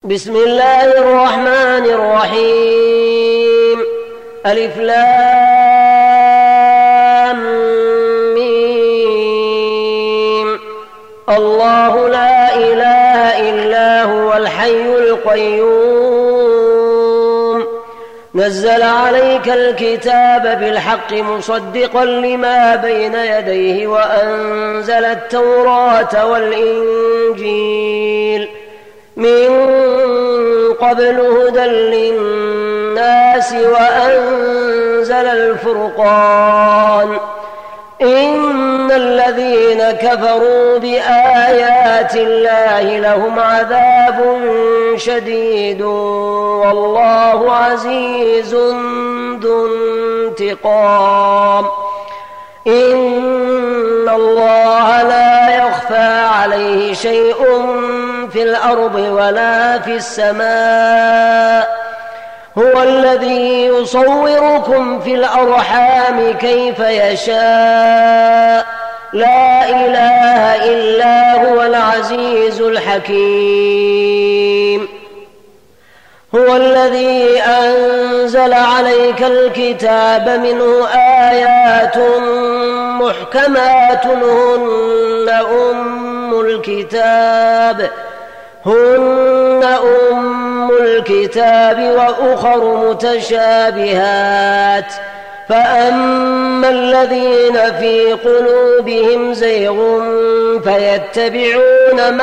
بسم الله الرحمن الرحيم. ألف لام ميم. الله لا إله إلا هو الحي القيوم. نزل عليك الكتاب بالحق مصدقا لما بين يديه وأنزل التوراة والإنجيل من قبل هدى للناس وأنزل الفرقان. إن الذين كفروا بآيات الله لهم عذاب شديد والله عزيز ذو انتقام. إن الله لا يخفى عليه شيء في الأرض ولا في السماء. هو الذي يصوركم في الأرحام كيف يشاء. لا إله إلا هو العزيز الحكيم. هو الذي أنزل عليك الكتاب منه آيات محكمات هن أم الكتاب وأخر متشابهات. فأما الذين في قلوبهم زيغ فيتبعون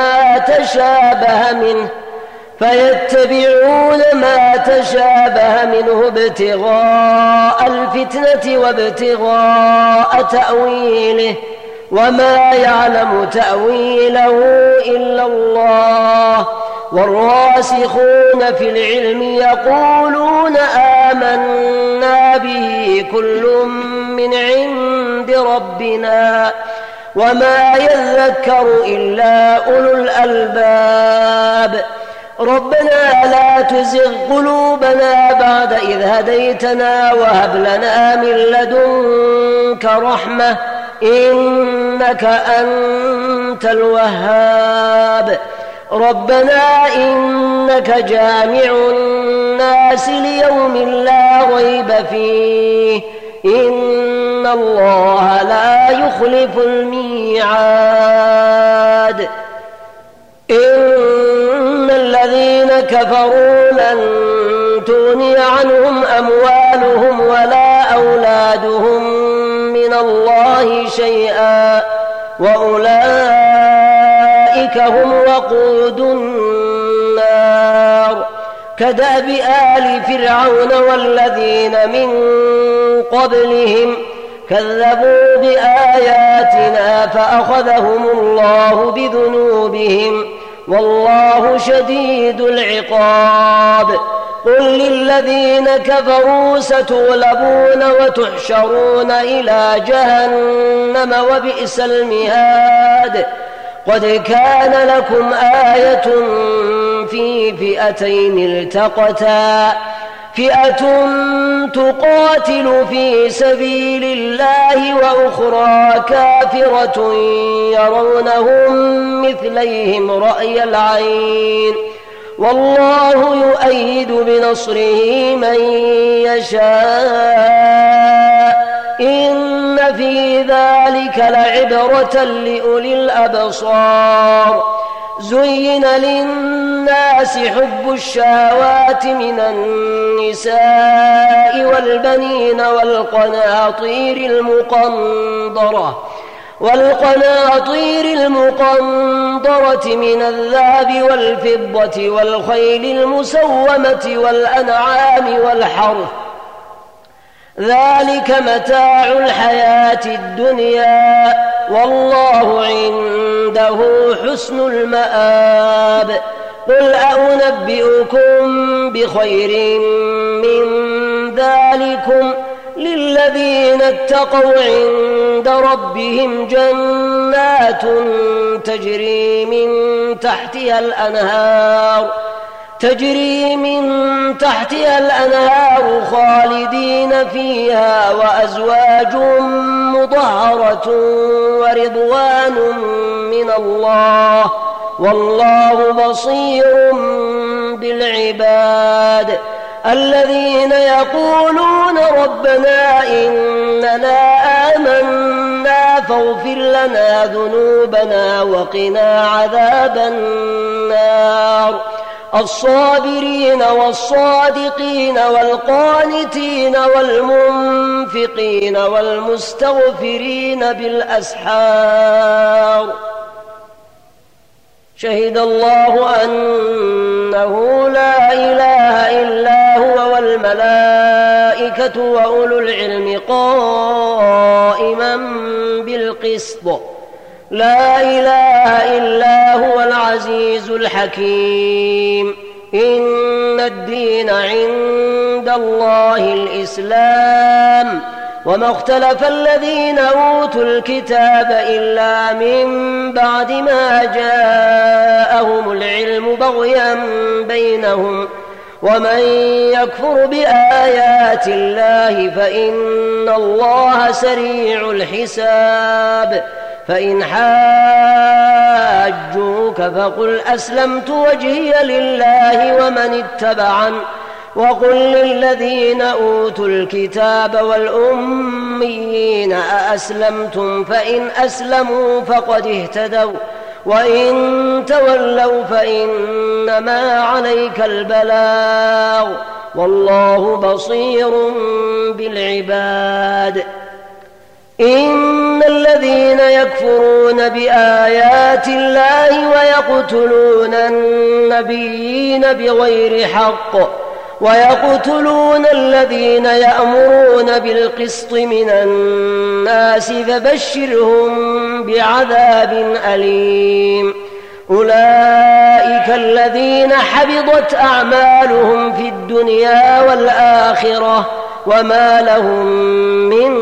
ما تشابه منه ابتغاء الفتنة وابتغاء تأويله وما يعلم تأويله إلا الله. والراسخون في العلم يقولون آمنا به كل من عند ربنا وما يذكر إلا أولو الألباب. ربنا لا تزغ قلوبنا بعد إذ هديتنا وهب لنا من لدنك رحمة إنك أنت الوهاب. ربنا إنك جامع الناس ليوم لا ريب فيه إن الله لا يخلف الميعاد. إن الذين كفروا لن تغني عنهم أموالهم ولا أولادهم من الله شيئا وأولئك هم وقود النار. كدأب آل فرعون والذين من قبلهم كذبوا بآياتنا فأخذهم الله بذنوبهم والله شديد العقاب. قل للذين كفروا ستغلبون وتحشرون إلى جهنم وبئس المهاد. قد كان لكم آية في فئتين التقتا فئة تقاتل في سبيل الله وأخرى كافرة يرونهم مثليهم رأي العين والله يؤيد بنصره من يشاء. إن في ذلك لعبرة لأولي الأبصار. زين للناس حب الشهوات من النساء والبنين والقناطير المقنطرة من الذهب والفضة والخيل المسومة والأنعام والحرث ذلك متاع الحياة الدنيا والله عنده حسن المآب. قل أنبئكم بخير من ذلكم للذين اتقوا عند ربهم جنات تجري من تحتها الأنهار خالدين فيها وأزواج مطهرة ورضوان من الله والله بصير بالعباد الذين يقولون ربنا إننا آمنا فاغفر لنا ذنوبنا وقنا عذاب النار الصابرين والصادقين والقانتين والمنفقين والمستغفرين بالأسحار شهد الله أنه لا إله إلا هو والملائكة وأولو العلم قائما بالقسط لا إله إلا هو العزيز الحكيم إن الدين عند الله الإسلام وما اختلف الذين أوتوا الكتاب إلا من بعد ما جاءهم العلم بغيا بينهم ومن يكفر بآيات الله فإن الله سريع الحساب فإن حاجوك فقل أسلمت وجهي لله ومن اتبعني وقل للذين أوتوا الكتاب والأميين أأسلمتم فإن أسلموا فقد اهتدوا وإن تولوا فإنما عليك البلاغ والله بصير بالعباد إن الذين يكفرون بآيات الله ويقتلون النبيين بغير حق ويقتلون الذين يأمرون بالقسط من الناس فبشرهم بعذاب أليم أولئك الذين حبطت أعمالهم في الدنيا والآخرة وما لهم من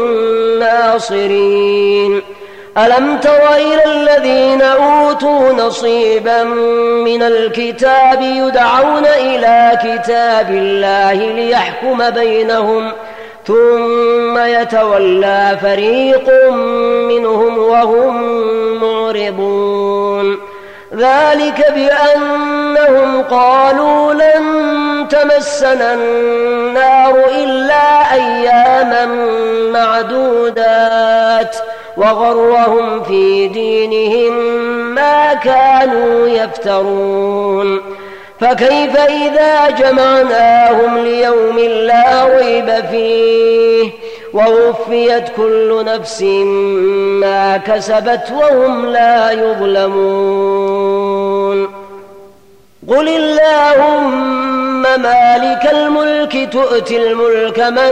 ناصرين ألم تر إلى الذين أوتوا نصيبا من الكتاب يدعون إلى كتاب الله ليحكم بينهم ثم يتولى فريق منهم وهم معرضون ذلك بأنهم قالوا لن تمسنا النار إلا أياما معدودات وغرهم في دينهم ما كانوا يفترون فكيف إذا جمعناهم ليوم لا ريب فيه ووفيت كل نفس ما كسبت وهم لا يظلمون قل اللهم مالك الملك تؤتي الملك من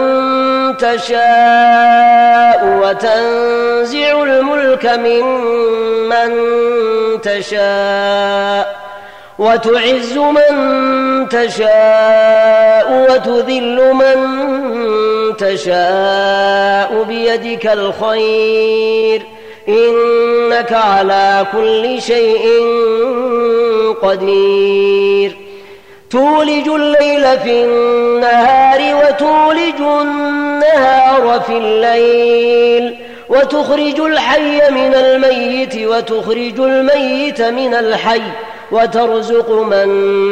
تشاء وتنزع الملك ممن تشاء وتعز من تشاء وتذل من تشاء بيدك الخير إنك على كل شيء قدير تولج الليل في النهار وتولج النهار في الليل وتخرج الحي من الميت وتخرج الميت من الحي وترزق من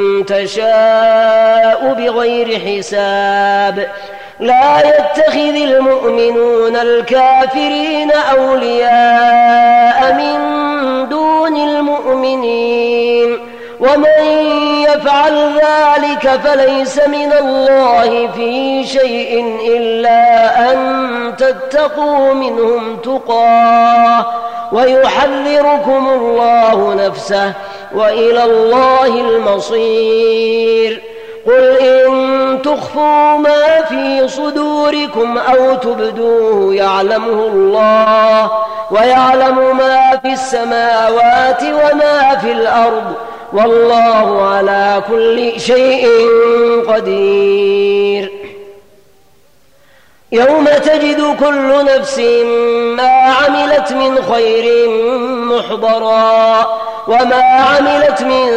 تشاء بغير حساب لا يتخذ المؤمنون الكافرين أولياء من دون المؤمنين ومن يفعل ذلك فليس من الله في شيء إلا أن تتقوا منهم تقاه ويحذركم الله نفسه وإلى الله المصير قل إن تخفوا ما في صدوركم أو تبدوه يعلمه الله ويعلم ما في السماوات وما في الأرض والله على كل شيء قدير يوم تجد كل نفس ما عملت من خير محضرا وما عملت من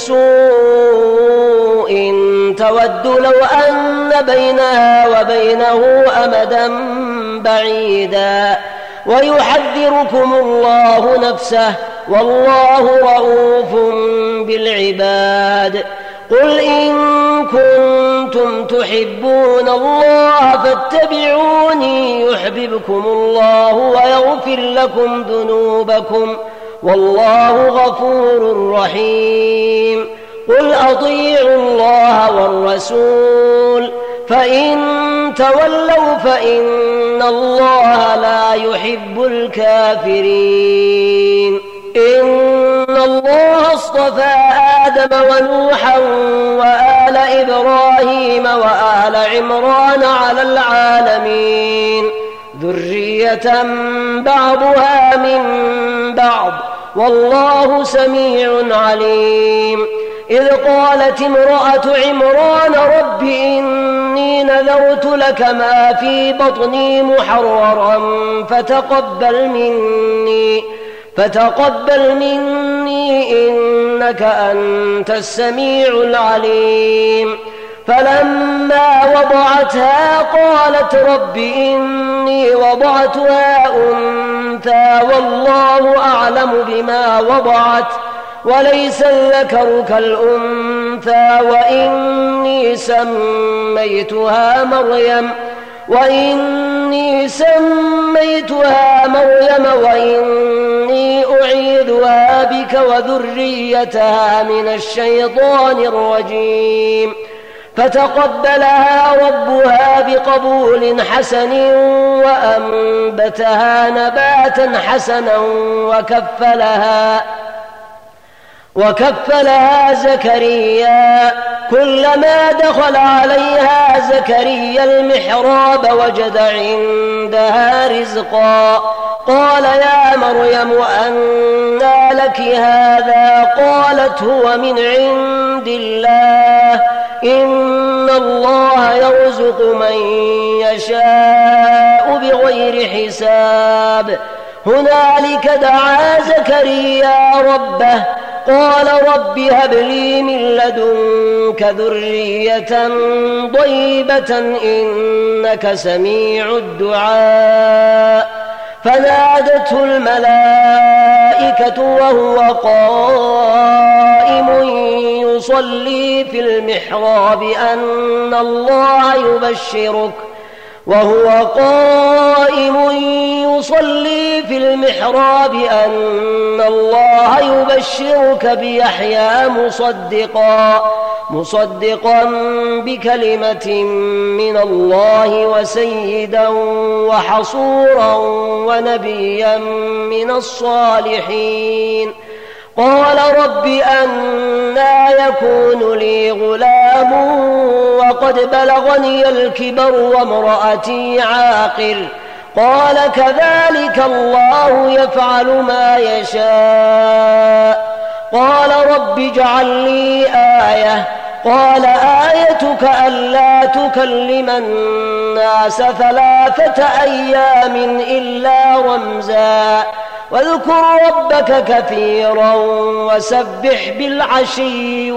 سوء تود لو أن بينها وبينه أمدا بعيدا ويحذركم الله نفسه والله رؤوف بالعباد قل إن كنتم تحبون الله فاتبعوني يحببكم الله ويغفر لكم ذنوبكم والله غفور رحيم قل أطيعوا الله والرسول فإن تولوا فإن الله لا يحب الكافرين إن الله اصطفى آدم ونوحا وآل إبراهيم وآل عمران على العالمين ذرية بعضها من بعض والله سميع عليم إذ قالت امرأة عمران رب إني نذرت لك ما في بطني محررا فتقبل مني إنك أنت السميع العليم فلما وضعتها قالت رب إني وضعتها أنثى والله أعلم بما وضعت وليس الذكر كالأنثى وإني سميتها مريم وإني أعيذها بك وذريتها من الشيطان الرجيم فتقبلها ربها بقبول حسن وأنبتها نباتا حسنا وكفلها زكريا كلما دخل عليها زكريا المحراب وجد عندها رزقا قال يا مريم أنى لك هذا قالت هو من عند الله إن الله يرزق من يشاء بغير حساب هنالك دعا زكريا ربه قال رب هب لي من لدنك ذرية طيبة إنك سميع الدعاء فنادته الملائكة وهو قائم يصلي في المحراب أن الله يبشرك بيحيى مصدقا بكلمة من الله وسيدا وحصورا ونبيا من الصالحين قال رب أنى يكون لي غلام وقد بلغني الكبر وامرأتي عاقر قال كذلك الله يفعل ما يشاء قال رب اجعل لي آية قال آيتك ألا تكلم الناس 3 أيام إلا رمزا واذكر ربك كثيرا وسبح بالعشي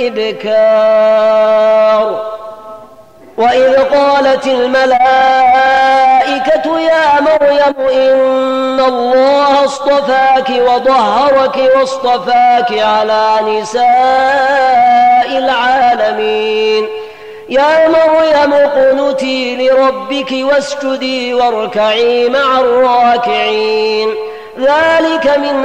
والإبكار وإذ قالت الملائكة يا مريم إن الله اصطفاك وطهرك واصطفاك على نساء العالمين يا مريم اقنتي لربك واسجدي واركعي مع الراكعين ذلك من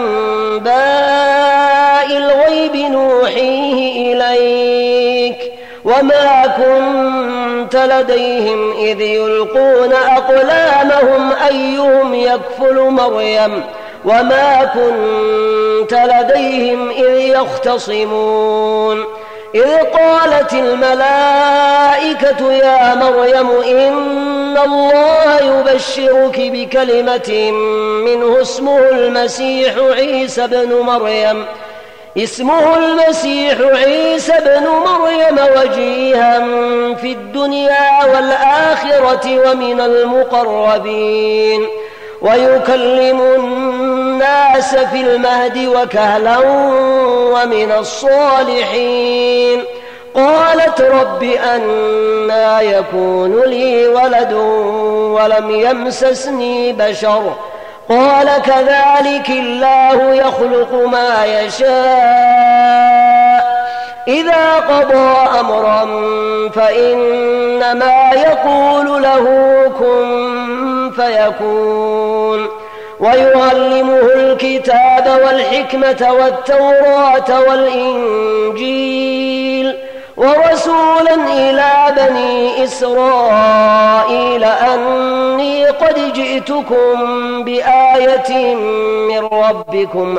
أنباء الغيب نوحيه إليك وما كنت لديهم إذ يلقون أقلامهم أيهم يكفل مريم وما كنت لديهم إذ يختصمون إذ قالت الملائكة يا مريم إن الله يبشرك بكلمة منه اسمه المسيح عيسى بن مريم وجيها في الدنيا والآخرة ومن المقربين ويكلم الناس في المهد وكهلا ومن الصالحين قالت رب أنى يكون لي ولد ولم يمسسني بشر قال كذلك الله يخلق ما يشاء إذا قضى أمرا فإنما يقول له كن فيكون ويعلمه الكتاب والحكمة والتوراة والإنجيل ورسولا إلى بني إسرائيل أني قد جئتكم بآية من ربكم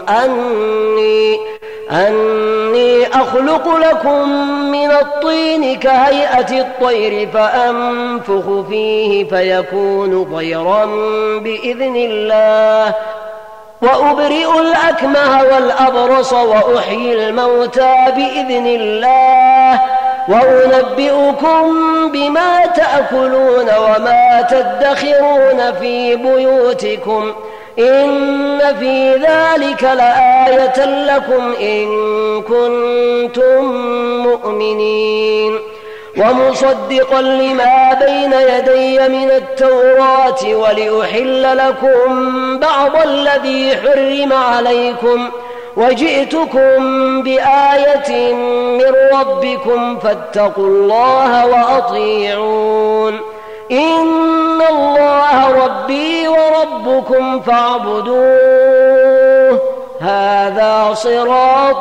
أني أخلق لكم من الطين كهيئة الطير فأنفخ فيه فيكون طيرا بإذن الله وأبرئ الأكمه والأبرص وأحيي الموتى بإذن الله وأنبئكم بما تأكلون وما تدخرون في بيوتكم إن في ذلك لآية لكم إن كنتم مؤمنين ومصدقا لما بين يدي من التوراة ولأحل لكم بعض الذي حرم عليكم وجئتكم بآية من ربكم فاتقوا الله وأطيعون إن الله ربي وربكم فاعبدوه هذا صراط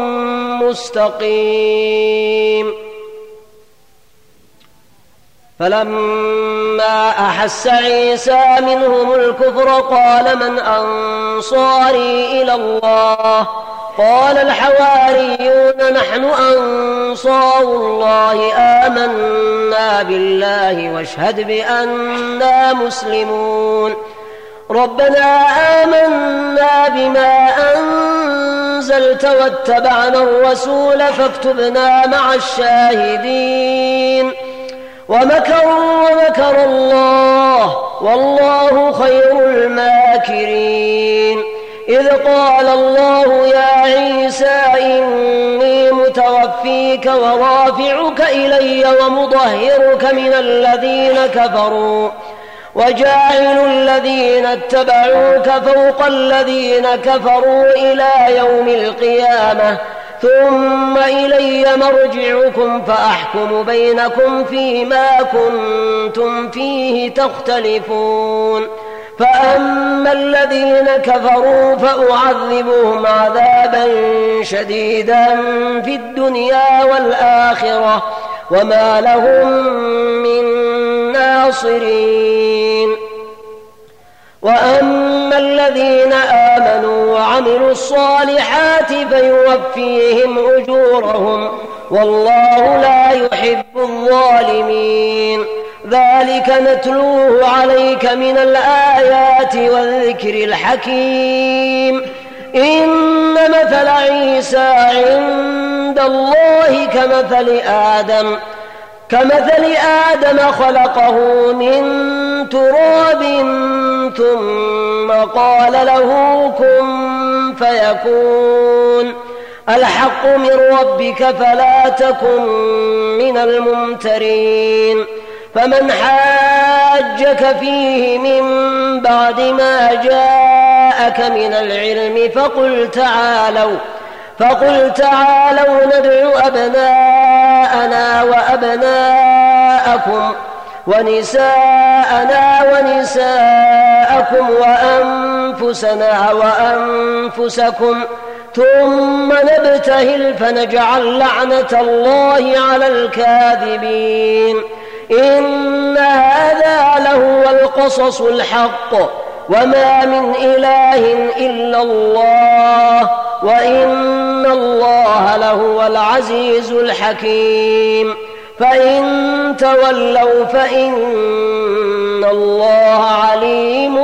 مستقيم. فلما أحس عيسى منهم الكفر قال من أنصاري إلى الله قال الحواريون نحن أنصار الله آمنا بالله واشهد بأننا مسلمون ربنا آمنا بما أنزلت واتبعنا الرسول فاكتبنا مع الشاهدين ومكروا ومكر الله والله خير الماكرين إذ قال الله يا عيسى إني متوفيك ورافعك إلي ومطهرك من الذين كفروا وجاعل الذين اتبعوك فوق الذين كفروا إلى يوم القيامة ثم إلي مرجعكم فأحكم بينكم فيما كنتم فيه تختلفون فأما الذين كفروا فأعذبهم عذابا شديدا في الدنيا والآخرة وما لهم من ناصرين وأما الذين آمنوا وعملوا الصالحات فيوفيهم أجورهم والله لا يحب الظالمين ذلك نتلوه عليك من الآيات والذكر الحكيم إن مثل عيسى عند الله كمثل آدم خلقه من تراب ثم قال له كن فيكون الحق من ربك فلا تكن من الممترين فمن حاجك فيه من بعد ما جاءك من العلم فقل تعالوا ندعو أبناءنا وأبناءكم ونساءنا ونساءكم وأنفسنا وأنفسكم ثم نبتهل فنجعل لعنة الله على الكاذبين إن هذا لهو القصص الحق وما من إله إلا الله وإن الله لهو العزيز الحكيم فإن تولوا فإن الله عليم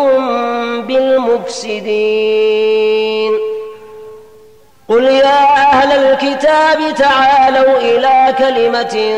بالمفسدين قل يا أهل الكتاب تعالوا إلى كلمة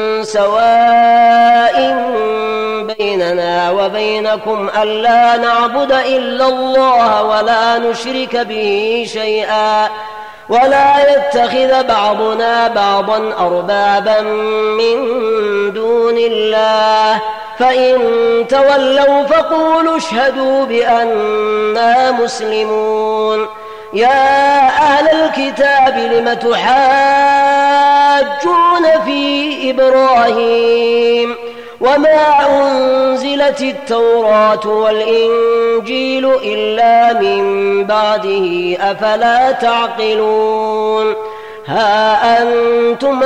سواء بيننا وبينكم ألا نعبد إلا الله ولا نشرك به شيئا ولا يتخذ بعضنا بعضا أربابا من دون الله فإن تولوا فقولوا اشهدوا بأننا مسلمون يا أهل الكتاب لم تحاجون في إبراهيم وما أنزلت التوراة والإنجيل إلا من بعده أفلا تعقلون ها أنتم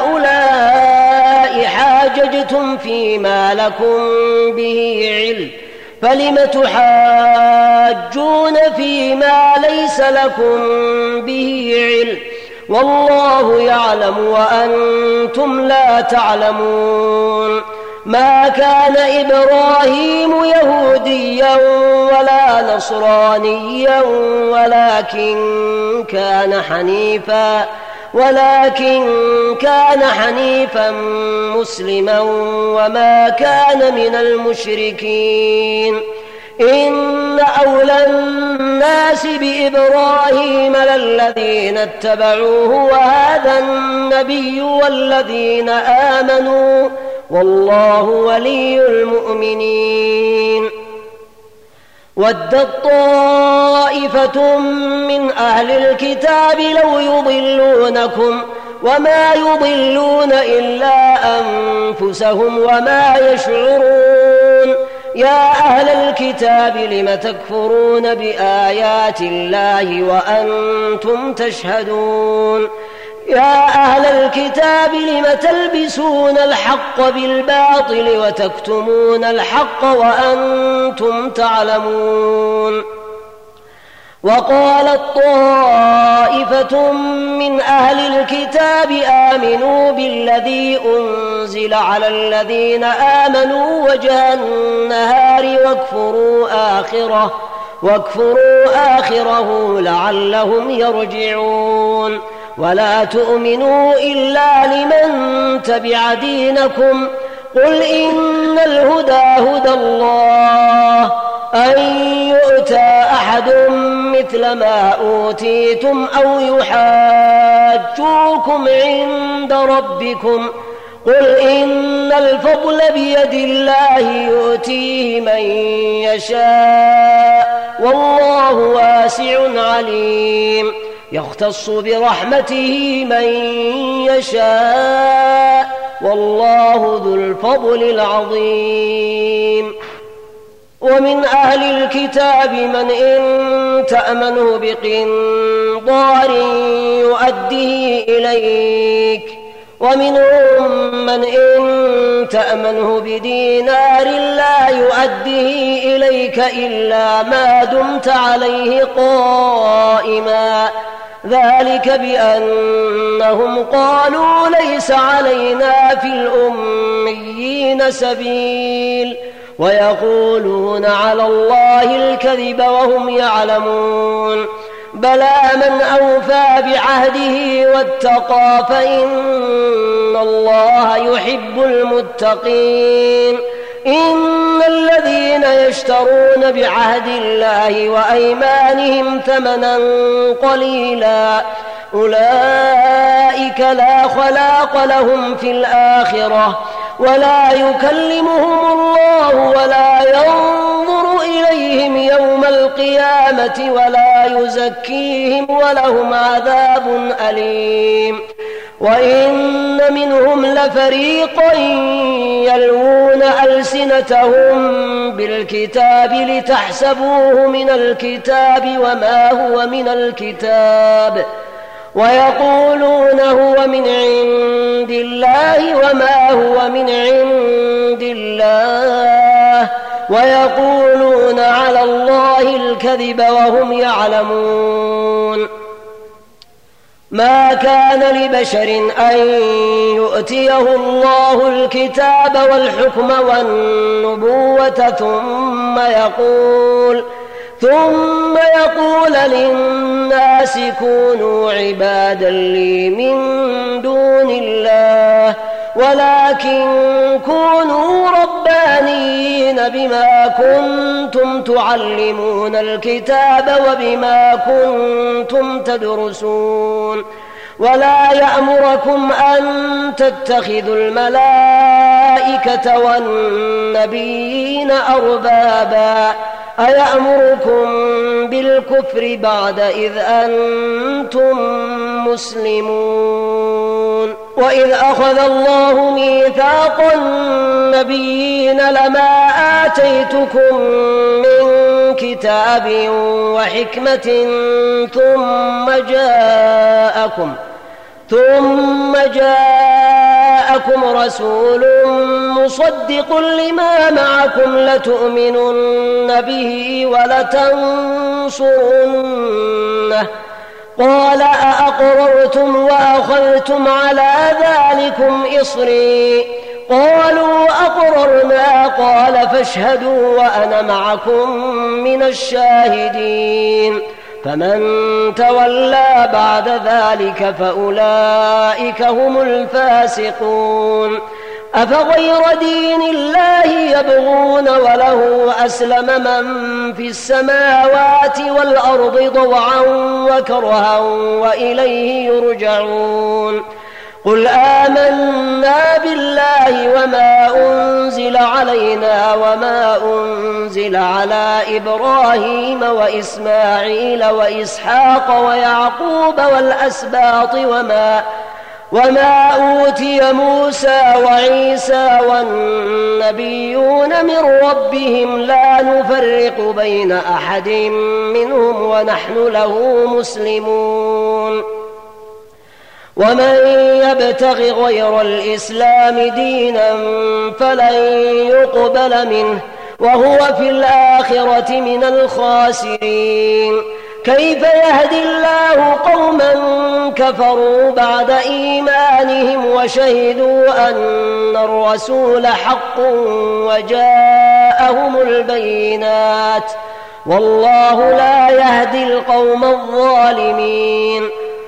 هؤلاء حاججتم فيما لكم به علم فلم تحاجون فيما ليس لكم به علم والله يعلم وأنتم لا تعلمون ما كان إبراهيم يهوديا ولا نصرانيا ولكن كان حنيفا مسلما وما كان من المشركين إن أولى الناس بإبراهيم للذين اتبعوه وهذا النبي والذين آمنوا والله ولي المؤمنين ودت طائفة من أهل الكتاب لو يضلونكم وما يضلون إلا أنفسهم وما يشعرون يا أهل الكتاب لم تكفرون بآيات الله وأنتم تشهدون يا أهل الكتاب لم تلبسون الحق بالباطل وتكتمون الحق وأنتم تعلمون وقالت طائفة من أهل الكتاب آمنوا بالذي أنزل على الذين آمنوا وجه النهار واكفروا آخره لعلهم يرجعون ولا تؤمنوا إلا لمن تبع دينكم قل إن الهدى هدى الله أن يؤتى أحد مثل ما أوتيتم أو يحاجوكم عند ربكم قل إن الفضل بيد الله يؤتيه من يشاء والله واسع عليم يختص برحمته من يشاء والله ذو الفضل العظيم ومن أهل الكتاب من إن تأمنه بقنطار يؤديه إليك ومنهم من إن تأمنه بدينار لا يؤديه إليك إلا ما دمت عليه قائما ذلك بأنهم قالوا ليس علينا في الأميين سبيل ويقولون على الله الكذب وهم يعلمون بلى من أوفى بعهده واتقى فإن الله يحب المتقين إن الذين يشترون بعهد الله وأيمانهم ثمنا قليلا أولئك لا خلاق لهم في الآخرة ولا يكلمهم الله ولا ينظر إليهم يوم القيامة ولا يزكيهم ولهم عذاب أليم وإن منهم لفريقا يلوون ألسنتهم بالكتاب لتحسبوه من الكتاب وما هو من الكتاب ويقولون هو من عند الله وما هو من عند الله ويقولون على الله الكذب وهم يعلمون ما كان لبشر أن يؤتيه الله الكتاب والحكم والنبوة ثم يقول للناس كونوا عبادا لي من دون الله ولكن كونوا ربانيين بما كنتم تعلمون الكتاب وبما كنتم تدرسون ولا يأمركم أن تتخذوا الملائكة والنبيين أيأمركم بالكفر بعد إذ أنتم مسلمون وإذ أخذ الله ميثاق النبيين لما آتيتكم من كتاب وحكمة ثم جاءكم رسول مصدق لما معكم لتؤمنن به ولتنصرنه قال أأقررتم وأخذتم على ذلكم إصري قالوا أقررنا قال فاشهدوا وأنا معكم من الشاهدين فمن تولى بعد ذلك فأولئك هم الفاسقون أفغير دين الله يبغون وله أسلم من في السماوات والأرض طوعا وكرها وإليه يرجعون قل آمنا بالله وما أنزل علينا وما أنزل على إبراهيم وإسماعيل وإسحاق ويعقوب والأسباط وما أوتي موسى وعيسى والنبيون من ربهم لا نفرق بين أحد منهم ونحن له مسلمون ومن يبتغ غير الإسلام دينا فلن يقبل منه وهو في الآخرة من الخاسرين كيف يهدي الله قوما كفروا بعد إيمانهم وشهدوا أن الرسول حق وجاءهم البينات والله لا يهدي القوم الظالمين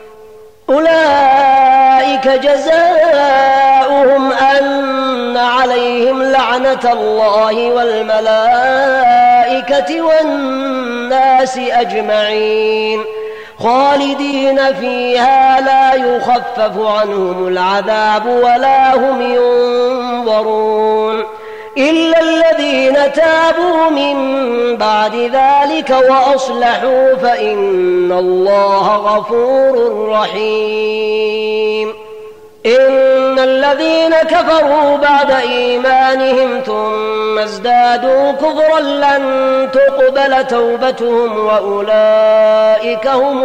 أولئك جزاؤهم أن عليهم لعنة الله والملائكة والناس أجمعين خالدين فيها لا يخفف عنهم العذاب ولا هم ينظرون إلا الذين تابوا من بعد ذلك وأصلحوا فإن الله غفور رحيم إن الذين كفروا بعد إيمانهم ثم ازدادوا كفرا لن تقبل توبتهم وأولئك هم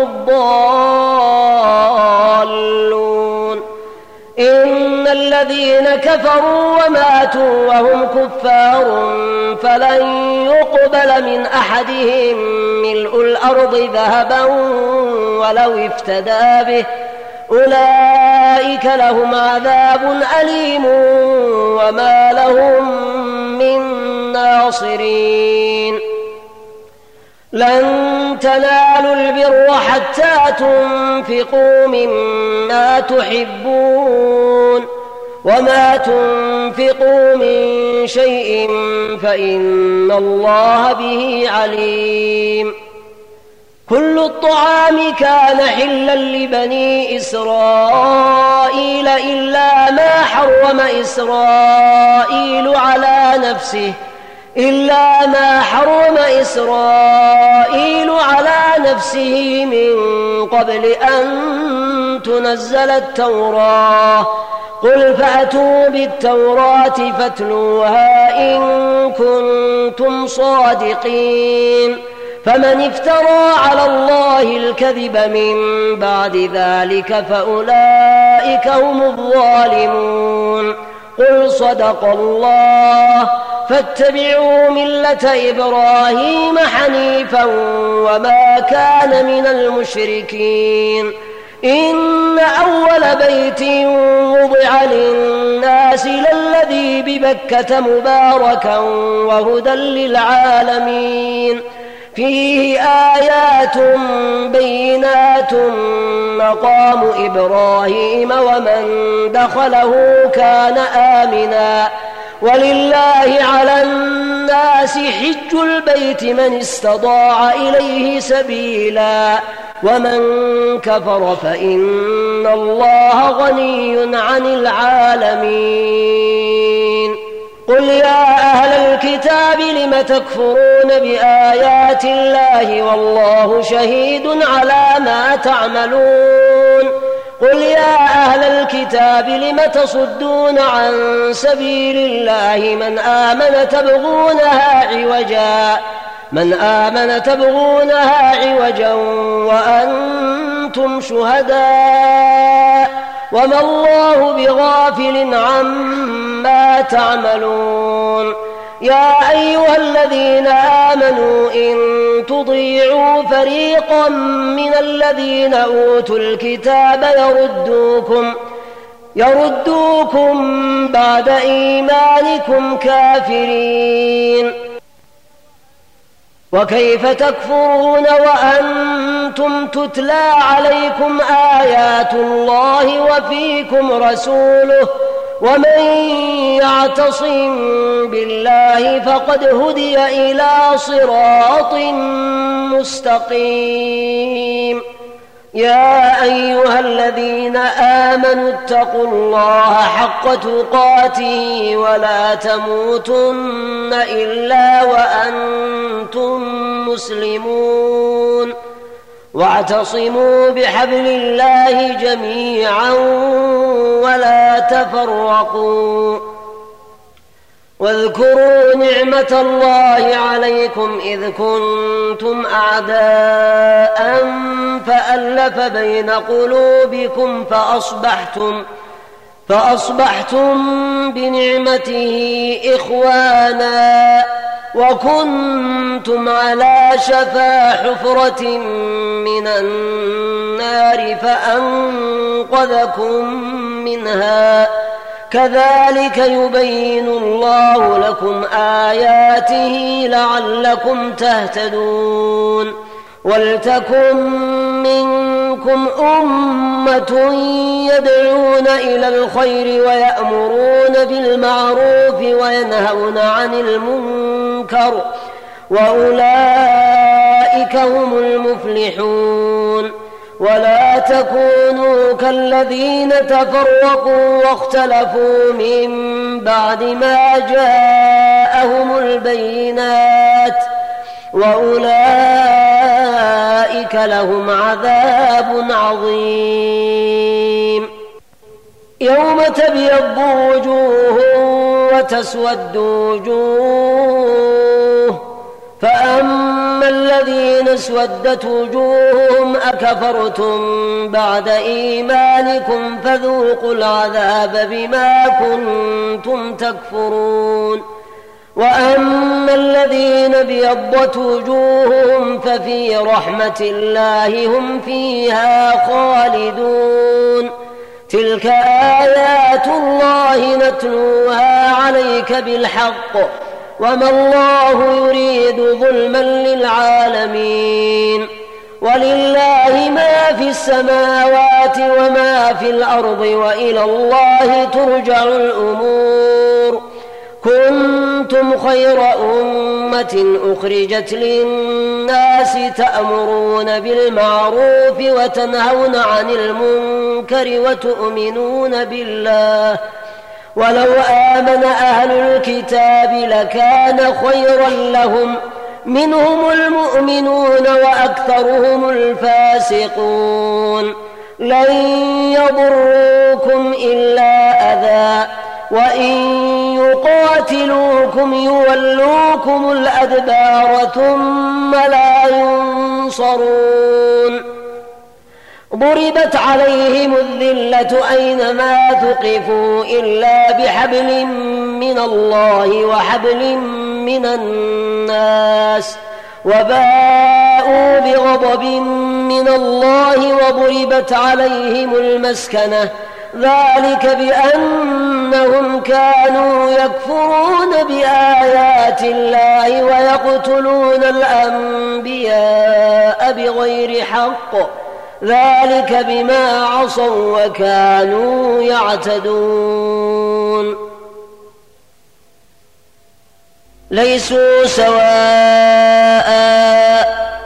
الضالون إن الذين كفروا وماتوا وهم كفار فلن يقبل من أحدهم ملء الأرض ذهبا ولو افتدى به أولئك لهم عذاب أليم وما لهم من ناصرين لن تنالوا البر حتى تنفقوا مما تحبون وما تنفقوا من شيء فإن الله به عليم كل الطعام كان حلا لبني إسرائيل إلا ما حرم إسرائيل على نفسه من قبل أن تنزل التوراة قل فأتوا بالتوراة فاتلوها إن كنتم صادقين فمن افترى على الله الكذب من بعد ذلك فأولئك هم الظالمون قل صدق الله فاتبعوا ملة إبراهيم حنيفا وما كان من المشركين إن أول بيت وضع للناس للذي ببكة مباركا وهدى للعالمين فيه آيات بينات مقام إبراهيم ومن دخله كان آمنا ولله على الناس حج البيت من استطاع إليه سبيلا ومن كفر فإن الله غني عن العالمين قل يا أهل الكتاب الكتاب لم تكفرون بآيات الله والله شهيد على ما تعملون قل يا أهل الكتاب لم تصدون عن سبيل الله من آمن تبغونها عوجا وأنتم شهداء وما الله بغافل عما تعملون يا أيها الذين آمنوا إن تطيعوا فريقا من الذين أوتوا الكتاب يردوكم بعد إيمانكم كافرين وكيف تكفرون وأنتم تتلى عليكم آيات الله وفيكم رسوله ومن يعتصم بالله فقد هدي إلى صراط مستقيم يا أيها الذين آمنوا اتقوا الله حق تقاته ولا تموتن إلا وأنتم مسلمون واعتصموا بحبل الله جميعا ولا تفرقوا واذكروا نعمة الله عليكم إذ كنتم أعداء فألف بين قلوبكم فأصبحتم بنعمته إخوانا وكنتم على شفا حفرة من النار فأنقذكم منها كذلك يبين الله لكم آياته لعلكم تهتدون ولتكن منكم أمة يدعون إلى الخير ويأمرون بالمعروف وينهون عن المنكر وأولئك هم المفلحون ولا تكونوا كالذين تفرقوا واختلفوا من بعد ما جاءهم البينات وأولئك لهم عذاب عظيم يوم تبيض وجوه وتسود وجوه فأما الذين اسودت وجوههم أكفرتم بعد إيمانكم فذوقوا العذاب بما كنتم تكفرون وأما الذين ابيضت وجوههم ففي رحمة الله هم فيها خالدون تلك آيات الله نتلوها عليك بالحق وما الله يريد ظلما للعالمين ولله ما في السماوات وما في الأرض وإلى الله ترجع الأمور كنتم خير أمة أخرجت للناس تأمرون بالمعروف وتنهون عن المنكر وتؤمنون بالله ولو آمن أهل الكتاب لكان خيرا لهم منهم المؤمنون وأكثرهم الفاسقون لن يضروكم إلا أذى وإن يقاتلوكم يولوكم الأدبار ثم لا ينصرون ضربت عليهم الذلة أينما ثقفوا إلا بحبل من الله وحبل من الناس وباءوا بغضب من الله وضربت عليهم المسكنة ذلك بأنهم كانوا يكفرون بآيات الله ويقتلون الأنبياء بغير حق ذلك بما عصوا وكانوا يعتدون ليسوا سواء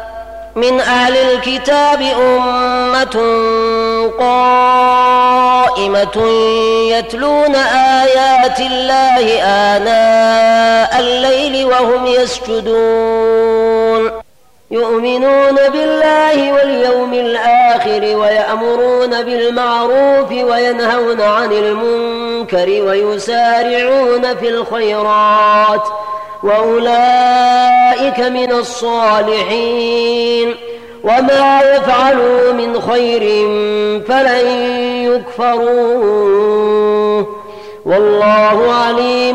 من أهل الكتاب أمة قائمة قائمة يتلون آيات الله آناء الليل وهم يسجدون يؤمنون بالله واليوم الآخر ويأمرون بالمعروف وينهون عن المنكر ويسارعون في الخيرات وأولئك من الصالحين وما يفعلوا من خير فلن يكفروه والله عليم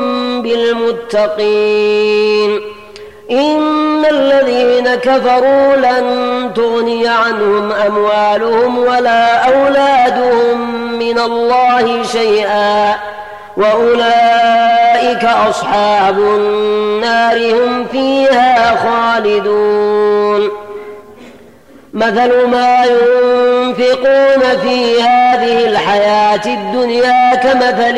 بالمتقين إن الذين كفروا لن تغني عنهم أموالهم ولا أولادهم من الله شيئا وأولئك أصحاب النار هم فيها خالدون مثل ما ينفقون في هذه الحياة الدنيا كمثل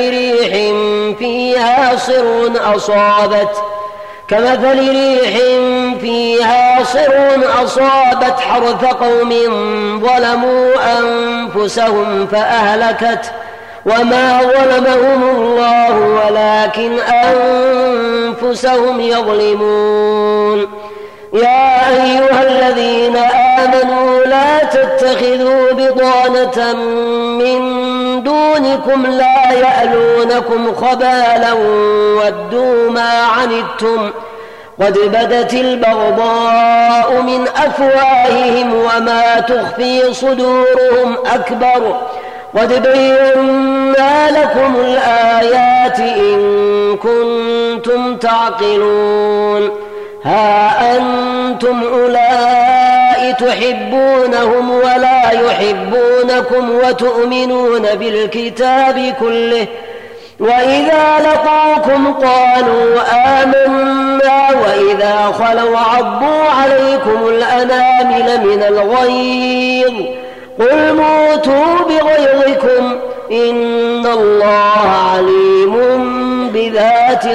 ريح فيها صر أصابت حرث قوم ظلموا أنفسهم فأهلكت وما ظلمهم الله ولكن أنفسهم يظلمون يا أيها الذين آمنوا لا تتخذوا بطانة من دونكم لا يألونكم خبالا ودوا ما عنتم قد بدت البغضاء من أفواههم وما تخفي صدورهم أكبر قد بينا لكم الآيات إن كنتم تعقلون ها أنتم أولئك تحبونهم ولا يحبونكم وتؤمنون بالكتاب كله وإذا لقوكم قالوا آمنا وإذا خلوا عضوا عليكم الأنامل من الغيظ قل موتوا بغيظكم إن الله عليم بذات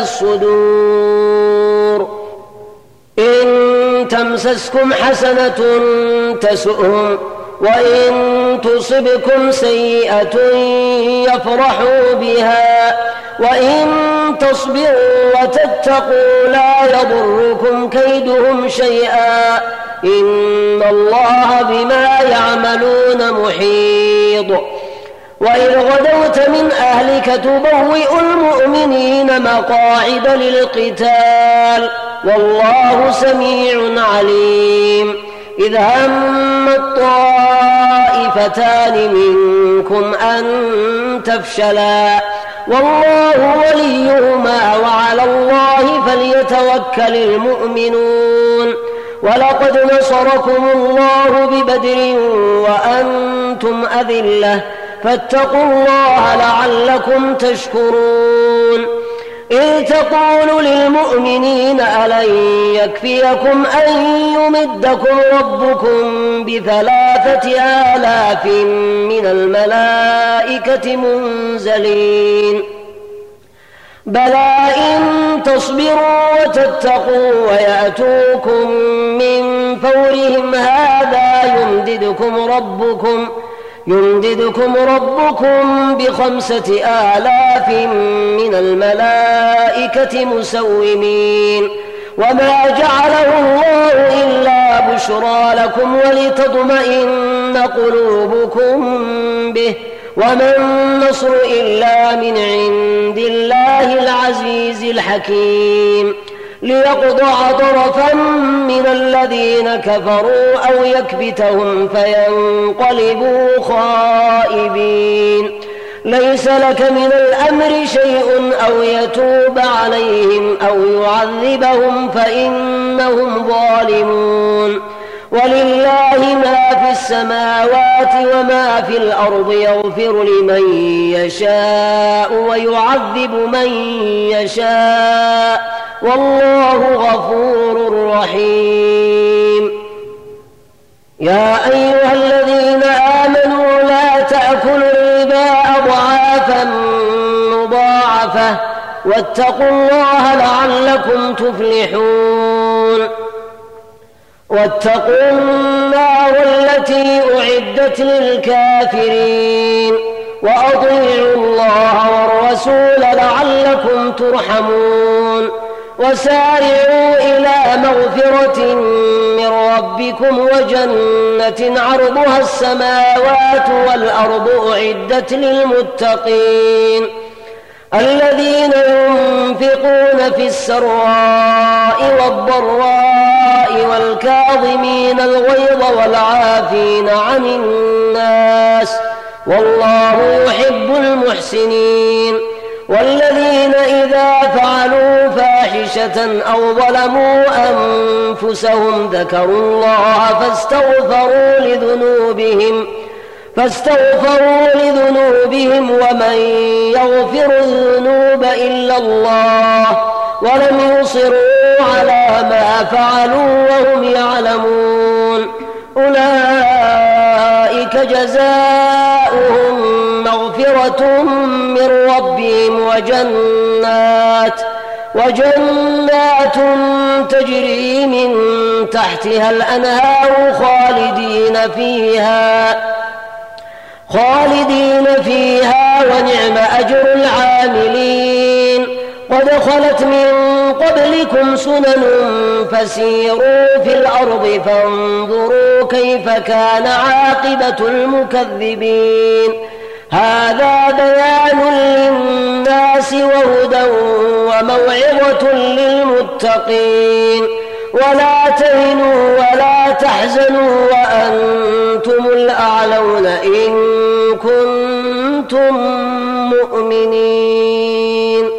الصدور إن تمسسكم حسنة تسؤهم وإن تصبكم سيئة يفرحوا بها وإن تصبروا وتتقوا لا يضركم كيدهم شيئا إن الله بما يعملون محيط وإذ غدوت من أهلك تبوئ المؤمنين مقاعد للقتال والله سميع عليم إذ هم الطائفتان منكم أن تفشلا والله وليهما وعلى الله فليتوكل المؤمنون ولقد نصركم الله ببدر وأنتم أذلة فاتقوا الله لعلكم تشكرون إذ تقول للمؤمنين ألن يكفيكم أن يمدكم ربكم ب3,000 من الملائكة منزلين بلى إن تصبروا وتتقوا ويأتوكم من فورهم هذا يمددكم ربكم ب5,000 من الملائكة مسومين وما جعله الله إلا بشرى لكم ولتطمئن قلوبكم به وما النصر إلا من عند الله العزيز الحكيم ليقطع طرفا من الذين كفروا أو يكبتهم فينقلبوا خائبين ليس لك من الأمر شيء أو يتوب عليهم أو يعذبهم فإنهم ظالمون ولله ما في السماوات وما في الأرض يغفر لمن يشاء ويعذب من يشاء والله غفور رحيم يا أيها الذين آمنوا لا تأكلوا الربا أضعافا مضاعفة واتقوا الله لعلكم تفلحون واتقوا النار التي أعدت للكافرين وأطيعوا الله والرسول لعلكم ترحمون وسارعوا إلى مغفرة من ربكم وجنة عرضها السماوات والأرض أعدت للمتقين الذين ينفقون في السراء والضراء والكاظمين الغيظ والعافين عن الناس والله يحب المحسنين والذين إذا فعلوا فاحشة أو ظلموا أنفسهم ذكروا الله فاستغفروا لذنوبهم ومن يغفر الذنوب إلا الله ولم يصروا على ما فعلوا وهم يعلمون أولئك جزاؤهم مغفرة من ربهم وجنات تجري من تحتها الأنهار خالدين فيها ونعم أجر العاملين قد خلت من قبلكم سنن فسيروا في الأرض فانظروا كيف كان عاقبة المكذبين هذا بيان للناس وهدى وموعظة للمتقين ولا تهنوا ولا تحزنوا وأنتم الأعلون إن كنتم مؤمنين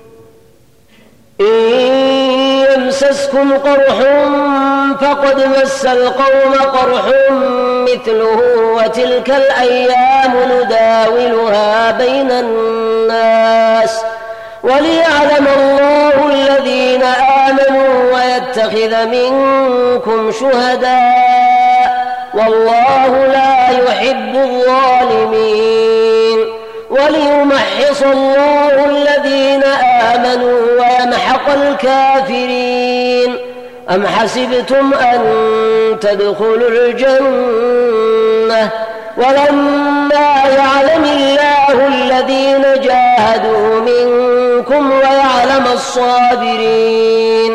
إن يمسسكم قرح فقد مس القوم قرح مثله وتلك الأيام نداولها بين الناس وليعلم الله الذين آمنوا ويتخذ منكم شهداء والله لا يحب الظالمين وليمحص الله الذين آمنوا ويمحق الكافرين أم حسبتم أن تدخلوا الجنة ولما يعلم الله الذين جاهدوا منكم ويعلم الصابرين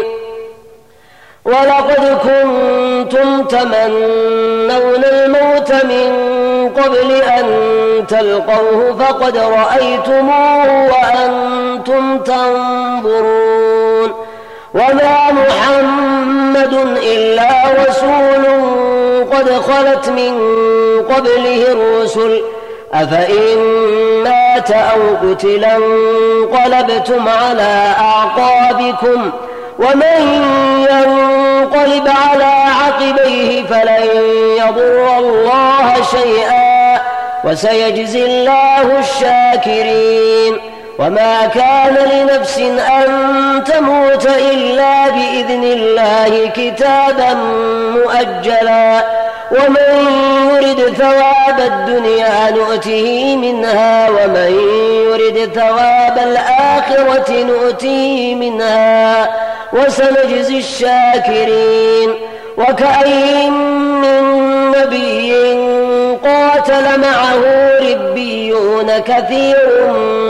ولقد كنتم تمنون الموت من قبل أن تلقوه فقد رأيتموه وأنتم تنظرون وما محمد إلا رسول قد خلت من قبله الرسل أفإن مات أو قتل انقلبتم على أعقابكم ومن ينقلب على عقبيه فلن يضر الله شيئا وسيجزي الله الشاكرين وما كان لنفس أن تموت إلا بإذن الله كتابا مؤجلا ومن يرد ثواب الدنيا نؤته منها ومن يرد ثواب الآخرة نؤته منها وسنجزي الشاكرين وكأين من نبي قاتل معه ربيون كثير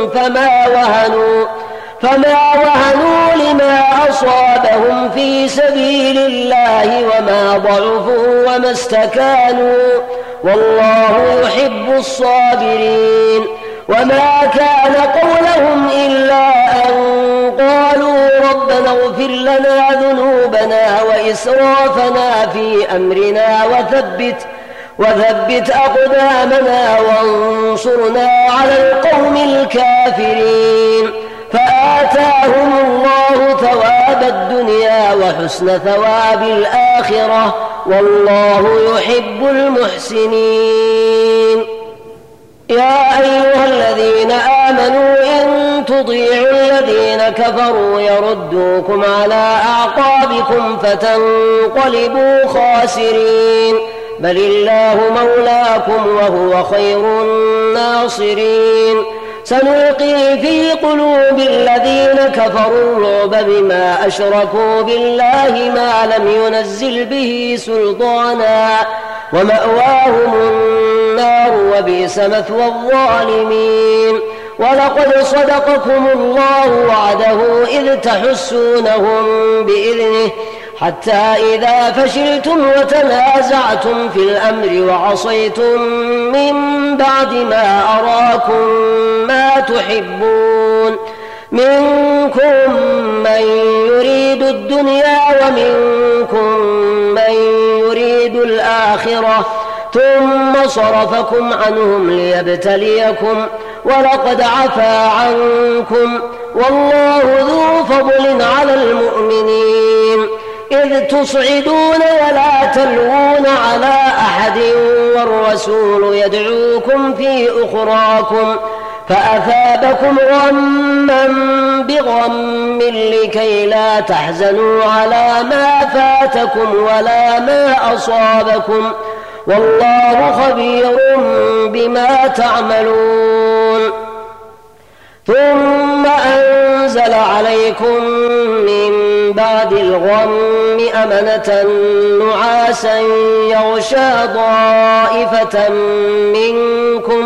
فما وهنوا لما أصابهم في سبيل الله وما ضعفوا وما استكانوا والله يحب الصابرين وما كان قولهم إلا أن قالوا ربنا اغفر لنا ذنوبنا وإسرافنا في أمرنا وثبت أقدامنا وانصرنا على القوم الكافرين فآتاهم الله ثواب الدنيا وحسن ثواب الآخرة والله يحب المحسنين يا أيها الذين آمنوا إن تطيعوا الذين كفروا يردوكم على أعقابكم فتنقلبوا خاسرين بل الله مولاكم وهو خير الناصرين سنلقي في قلوب الذين كفروا الرعب بما أشركوا بالله ما لم ينزل به سلطانا ومأواهم النار وبئس مثوى الظالمين. ولقد صدقكم الله وعده إذ تحسونهم بإذنه حتى إذا فشلتم وتنازعتم في الأمر وعصيتم من بعد ما أراكم ما تحبون منكم من يريد الدنيا ومنكم من يريد الآخرة ثم صرفكم عنهم ليبتليكم ولقد عفا عنكم والله ذو فضل على المؤمنين إذ تصعدون ولا تلوون على أحد والرسول يدعوكم في أخراكم فأثابكم غما بغم لكي لا تحزنوا على ما فاتكم ولا ما أصابكم والله خبير بما تعملون. ثم أنزل عليكم من بعد الغم أمنة نعاسا يغشى طائفة منكم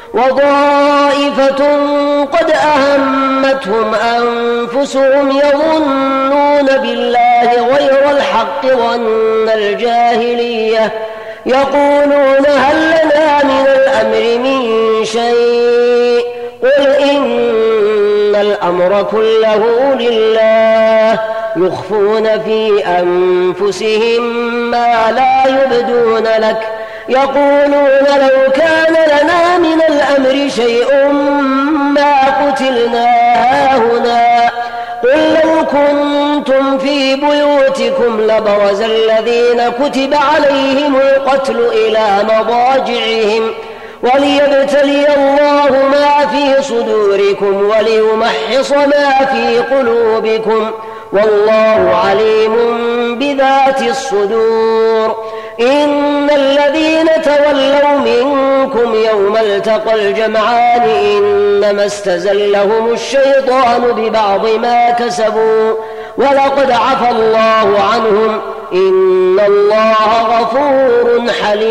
وطائفة قد أهمتهم أنفسهم يظنون بالله غير الحق ظن الجاهلية يقولون هل لنا من الأمر من شيء قل إن الأمر كله لله يخفون في أنفسهم ما لا يبدون لك يقولون لو كان لنا من الأمر شيء ما قتلنا هاهنا قل لو كنتم في بيوتكم لبرز الذين كتب عليهم القتل إلى مضاجعهم وليبتلي الله ما في صدوركم وليمحص ما في قلوبكم والله عليم بذات الصدور. إن الذين تولوا منكم يوم التقى الجمعان إنما استزلهم الشيطان ببعض ما كسبوا ولقد عفى الله عنهم إن الله غفور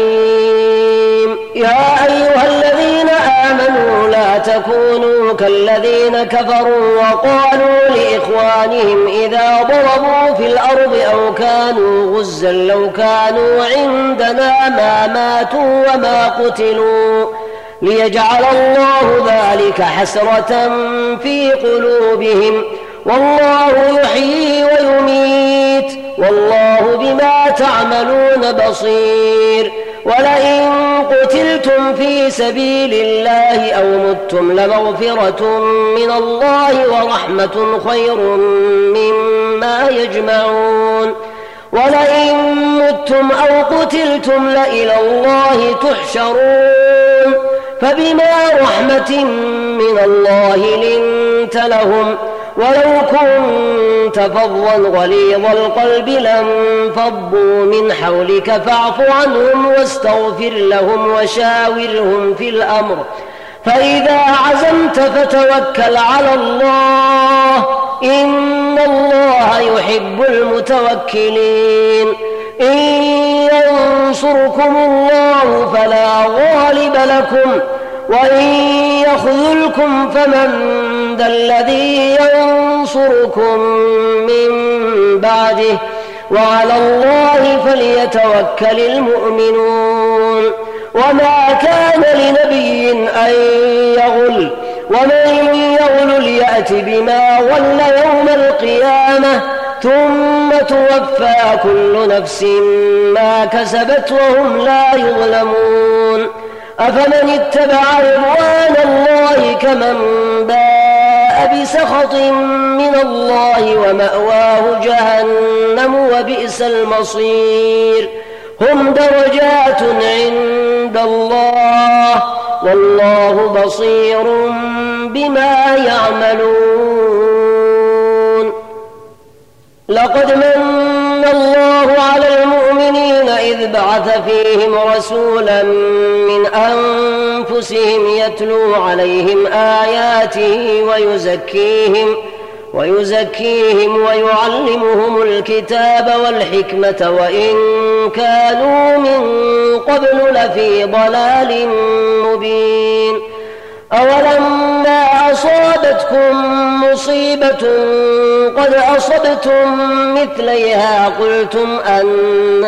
حليم. يا أيها الذين آمنوا لا تكونوا كالذين كفروا وقالوا لإخوانهم إذا ضربوا في الأرض أو كانوا غزا لو كانوا عندنا ما ماتوا وما قتلوا ليجعل الله ذلك حسرة في قلوبهم والله يحيي ويميت والله بما تعملون بصير. ولئن قتلتم في سبيل الله أو متم لمغفرة من الله ورحمة خير مما يجمعون. ولئن متم أو قتلتم لإلى الله تحشرون فبما رحمة من الله لنت لهم ولو كنت فظا غليظ القلب لانفضوا من حولك فاعف عنهم واستغفر لهم وشاورهم في الأمر فإذا عزمت فتوكل على الله إن الله يحب المتوكلين. إن ينصركم الله فلا غالب لكم وإن يخذلكم فمن ذا الذي ينصركم من بعده وعلى الله فليتوكل المؤمنون. وما كان لنبي أن يغل ومن يغل ليأت بما غل يوم القيامة ثم توفى كل نفس ما كسبت وهم لا يظلمون. أفمن اتبع رضوان الله كمن باء بسخط من الله ومأواه جهنم وبئس المصير. هم درجات عند الله والله بصير بما يعملون. لقد من الله على المؤمنين إذ بعث فيهم رسولا من أنفسهم يتلو عليهم آياته ويزكيهم ويعلمهم الكتاب والحكمة وإن كانوا من قبل لفي ضلال مبين. أولما أصابتكم مصيبة قد أصبتم مثليها قلتم أن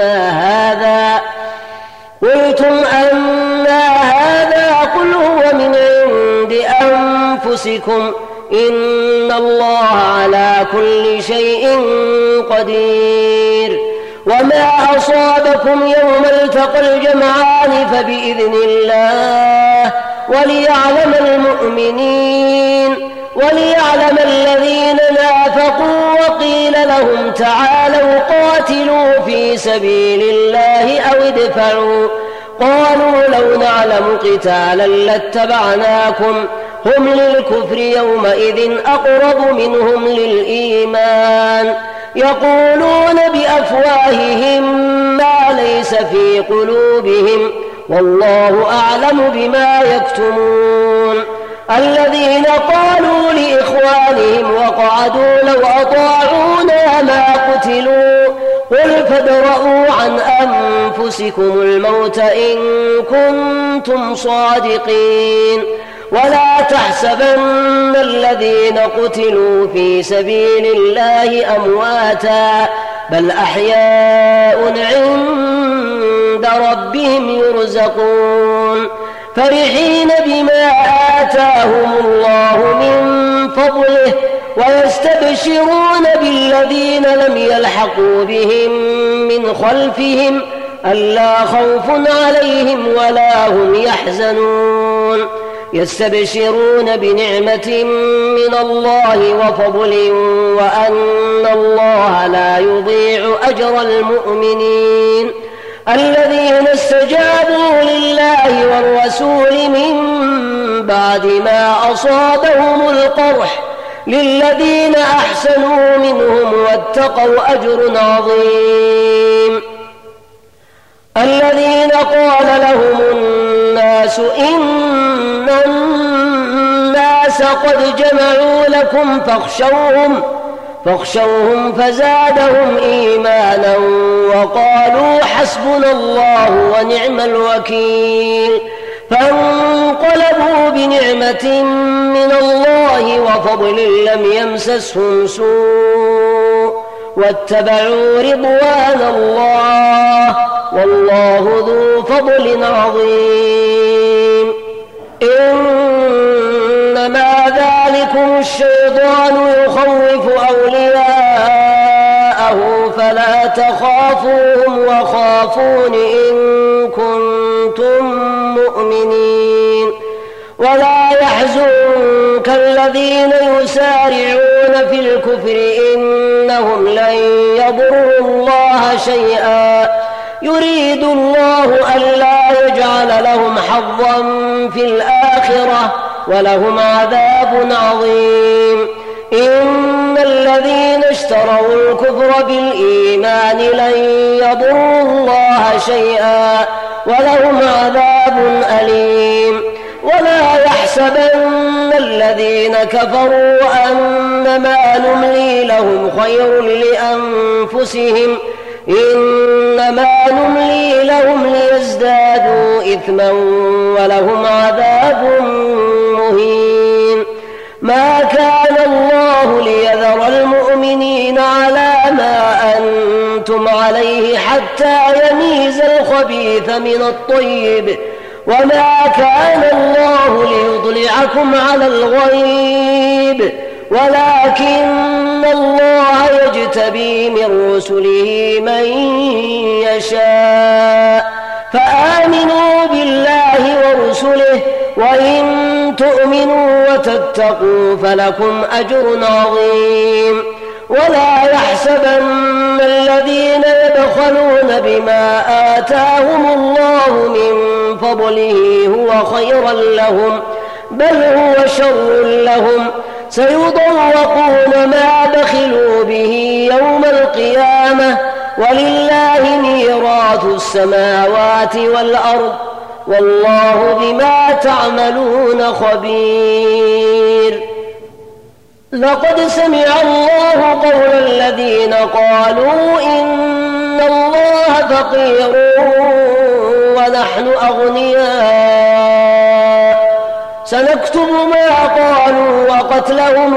هذا قل هو من عند أنفسكم إن الله على كل شيء قدير. وما أصابكم يوم التقى الجمعان فبإذن الله وليعلم الذين نافقوا وقيل لهم تعالوا قاتلوا في سبيل الله أو ادفعوا قالوا لو نعلم قتالا لاتبعناكم هم للكفر يومئذ أقرب منهم للإيمان يقولون بأفواههم ما ليس في قلوبهم والله أعلم بما يكتمون. الذين قالوا لإخوانهم وقعدوا لو أطاعونا ما قتلوا قل فادرءوا عن أنفسكم الموت إن كنتم صادقين ولا تحسبن الذين قتلوا في سبيل الله أمواتا بل أحياء عند ربهم يرزقون فرحين بما آتاهم الله من فضله ويستبشرون بالذين لم يلحقوا بهم من خلفهم ألا خوف عليهم ولا هم يحزنون يستبشرون بنعمة من الله وفضل وأن الله لا يضيع أجر المؤمنين. الذين استجابوا لله والرسول من بعد ما أصابهم القرح للذين أحسنوا منهم واتقوا أجر عظيم. الذين قال لهم الناس إن الناس قد جمعوا لكم فاخشوهم فزادهم إيمانا وقالوا حسبنا الله ونعم الوكيل فانقلبوا بنعمة من الله وفضل لم يمسسهم سوء واتبعوا رضوان الله والله ذو فضل عظيم. إنما ذلكم الشيطان يخوف أولياءه فلا تخافوهم وخافون إن كنتم مؤمنين. ولا يحزنك الذين يسارعون في الكفر إنهم لن يضروا الله شيئا يريد الله ألا يجعل لهم حظا في الآخرة ولهم عذاب عظيم. إن الذين اشتروا الكفر بالإيمان لن يضروا الله شيئا ولهم عذاب أليم. ولا يحسبن الذين كفروا أنما نملي لهم خير لأنفسهم إنما نملي لهم ليزدادوا إثما ولهم عذاب مهين. ما كان الله ليذر المؤمنين على ما أنتم عليه حتى يميز الخبيث من الطيب وما كان الله ليطلعكم على الغيب ولكن الله يجتبي من رسله من يشاء فآمنوا بالله ورسله وإن تؤمنوا وتتقوا فلكم أجر عظيم. ولا يحسبن الذين يبخلون بما آتاهم الله من فضله هو خيرا لهم بل هو شر لهم سيطوقون ما بخلوا به يوم القيامة ولله ميراث السماوات والأرض والله بما تعملون خبير. لقد سمع الله قول الذين قالوا إن الله فقير ونحن أغنياء سنكتب ما قالوا وقتلهم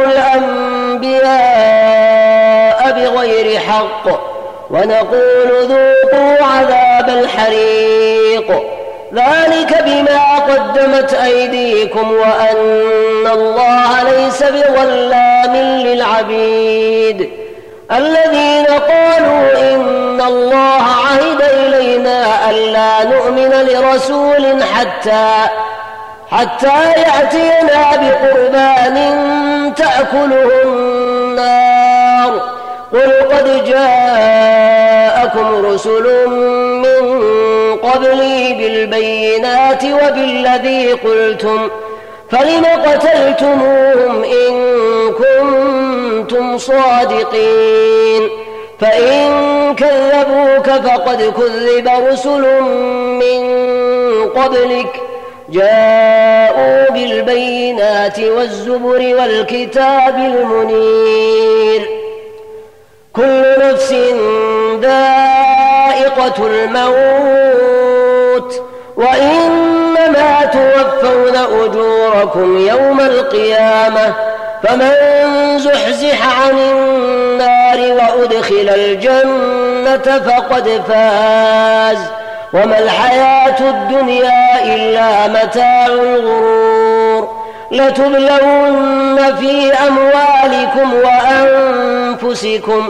الأنبياء بغير حق ونقول ذوقوا عذاب الحريق ذلك بما قدمت أيديكم وأن الله ليس بظلام للعبيد الذين قالوا إن الله عهد إلينا ألا نؤمن لرسول حتى يأتينا بقربان تأكله النار قل قد جاءكم رسل من قبلي بالبينات وبالذي قلتم فلم قتلتموهم إن كنتم صادقين فإن كذبوك فقد كذب رسل من قبلك جاءوا بالبينات والزبر والكتاب المنير كل نفس ذائقة الموت وإنما توفون أجوركم يوم القيامة فمن زحزح عن النار وأدخل الجنة فقد فاز وما الحياة الدنيا إلا متاع الغرور لتبلون في أموالكم وأنفسكم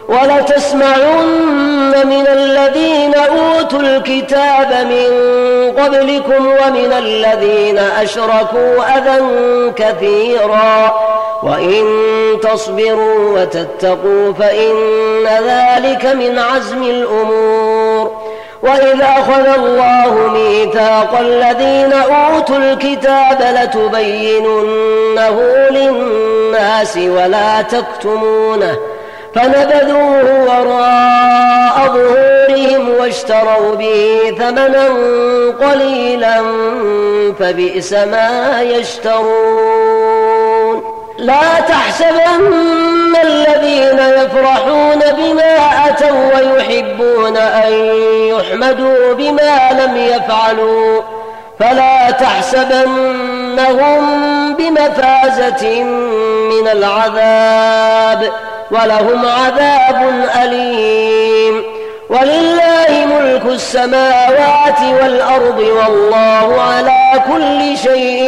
ولتسمعن من الذين أوتوا الكتاب من قبلكم ومن الذين أشركوا أذى كثيرا وإن تصبروا وتتقوا فإن ذلك من عزم الأمور وإذ أخذ الله ميثاق الذين أوتوا الكتاب لتبيننه للناس ولا تكتمونه فنبذوه وراء ظهورهم واشتروا به ثمنا قليلا فبئس ما يشترون لا تحسبن الذين يفرحون بما أتوا ويحبون أن يحمدوا بما لم يفعلوا فلا تحسبنهم بمفازة من العذاب ولهم عذاب أليم ولله ملك السماوات والأرض والله على كل شيء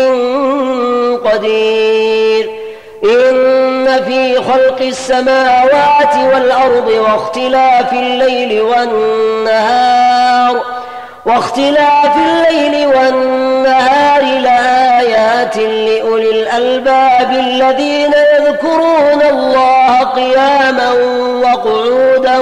قدير إن في خلق السماوات والأرض واختلاف الليل والنهار لآيات لأولي الألباب الذين يذكرون الله قياما وقعودا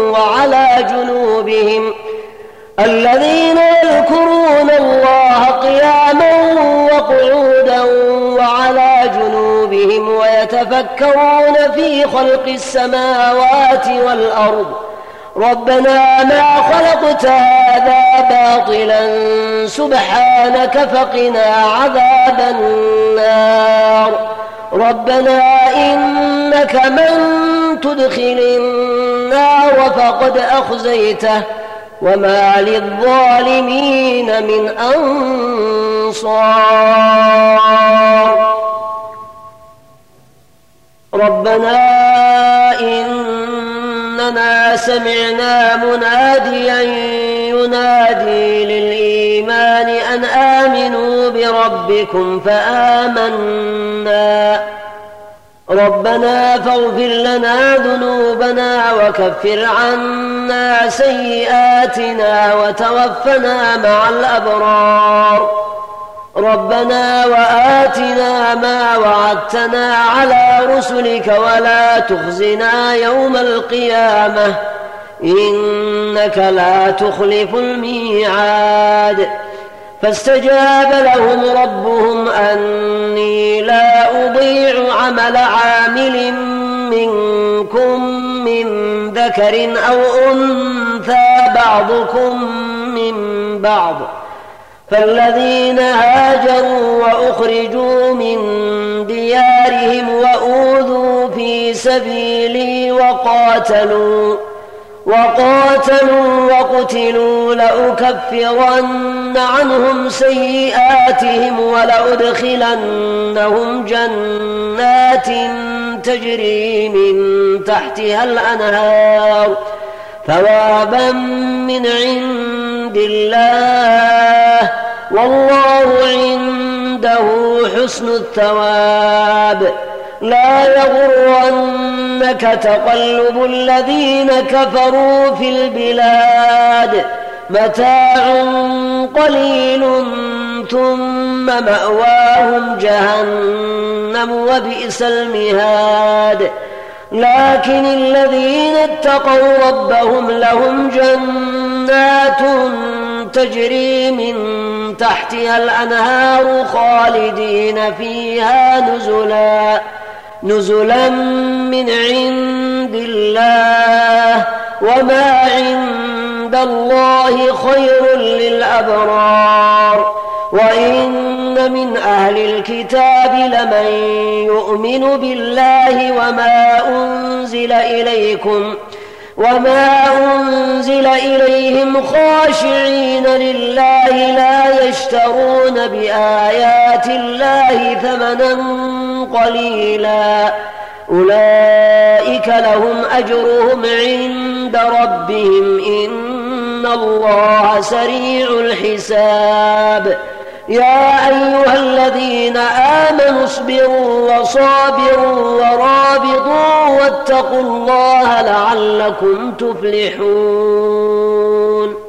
وعلى جنوبهم ويتفكرون في خلق السماوات والأرض ربنا ما خلقت هذا باطلا سبحانك فقنا عذاب النار ربنا إنك من تدخل النار فقد أخزيته وما للظالمين من أنصار ربنا إننا سمعنا مناديا ينادي للإيمان أن آمنوا بربكم فآمنا ربنا فاغفر لنا ذنوبنا وكفر عنا سيئاتنا وتوفنا مع الأبرار ربنا وآتنا ما وعدتنا على رسلك ولا تخزنا يوم القيامة إنك لا تخلف الميعاد فاستجاب لهم ربهم أني لا أضيع عمل عامل منكم من ذكر أو أنثى بعضكم من بعض فالذين هاجروا وأخرجوا من ديارهم وأوذوا في سبيلي وقاتلوا وقتلوا لأكفرن عنهم سيئاتهم ولأدخلنهم جنات تجري من تحتها الأنهار ثوابا من عند الله والله عنده حسن الثواب. لا يغرنك تقلب الذين كفروا في البلاد متاع قليل ثم مأواهم جهنم وبئس المهاد. لكن الذين اتقوا ربهم لهم جنات تجري من تحتها الأنهار خالدين فيها نزلا من عند الله وما عند الله خير للأبرار. وإن من أهل الكتاب لمن يؤمن بالله وما أنزل إليهم خاشعين لله لا يشترون بآيات الله ثمنا قليلا أولئك لهم أجرهم عند ربهم إن الله سريع الحساب. يا أيها الذين آمنوا اصبروا وصابروا ورابطوا واتقوا الله لعلكم تفلحون.